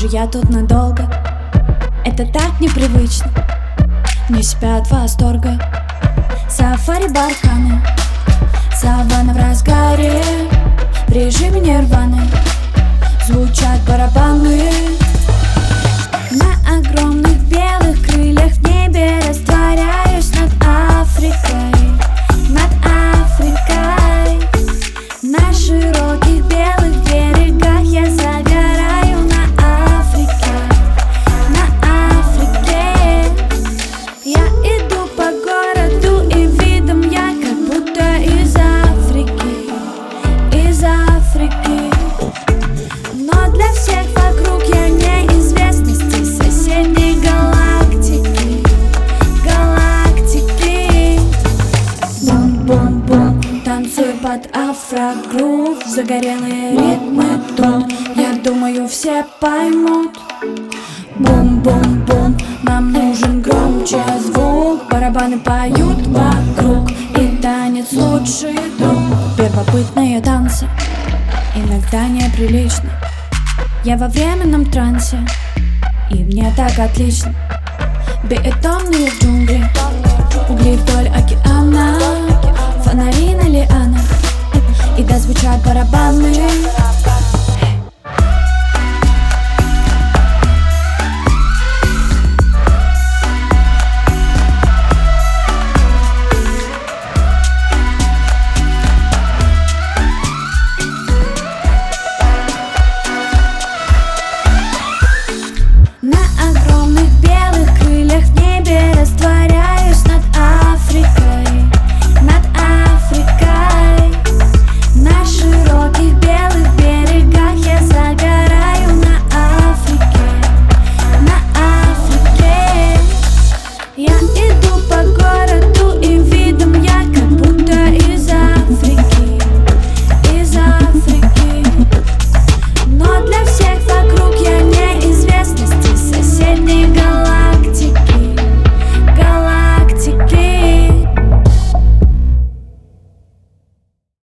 же я тут надолго. Это так непривычно, не себя от восторга. Сафари Балканы, саванна в разгаре, в режиме нирваны звучат барабаны. На огромных белых крыльях в небе растворяюсь над Африкой, над Африкой. На широких белых берегах я загораю на Африке, на Африке. Я иду по городу и видом я как будто из Африки, из Африки. Но для всех вокруг я неизвестность из соседней галактики, галактики. Бум-бум-бум, танцую под афрогрув, загорелые ритмы тут, я думаю, все поймут. Бум-бум-бум, нам нужен громче звук, барабаны поют вокруг, и танец лучший друг. Первобытные танцы иногда неприлично, я во временном трансе, и мне так отлично. Бетонные джунгли, угли вдоль океана, фонари на лианах, и да звучат барабаны.